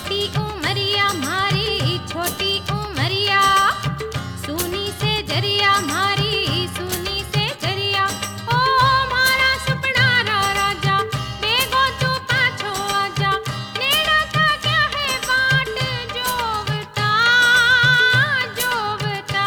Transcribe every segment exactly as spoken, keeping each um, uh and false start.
छोटी उमरिया मारी छोटी उमरिया, सुनी से जरिया मारी सुनी से जरिया। ओ मारा सपना रा राजा, बेगो तू पाछो आजा, नेड़ा था क्या है बाट जोवता जोवता।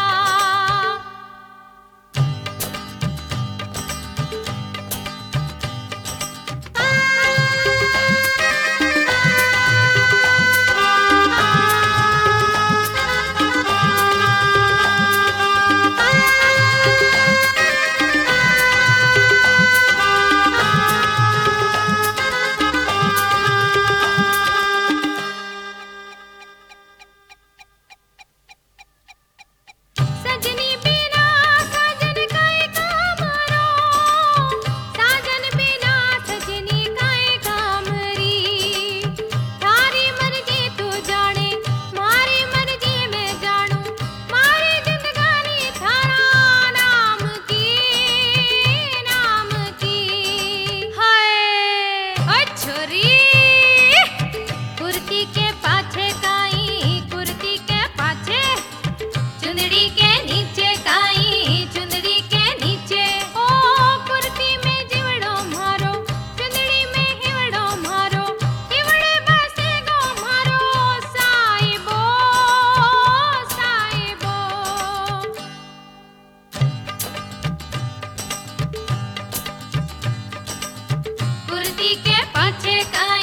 सजनी बिना साजन काए कामरो, साजन बिना सजनी काए कामरी। थारी मर्जी तू जाने मारी मर्जी मैं जानू, मारी जिंदगानी थारा नाम की नाम की। हाय ओ छोरी, कुर्ती के पाछे काई कुर्ती के पाछे, चुंदड़ी के नीचे काई चुंदड़ी के नीचे। ओ कुर्ती में जीवड़ो मारो, चुंदड़ी में हिवड़ो मारो, हिवड़े बसे गो मारो साहिबो साहिबो। कुर्ती के पाछे काई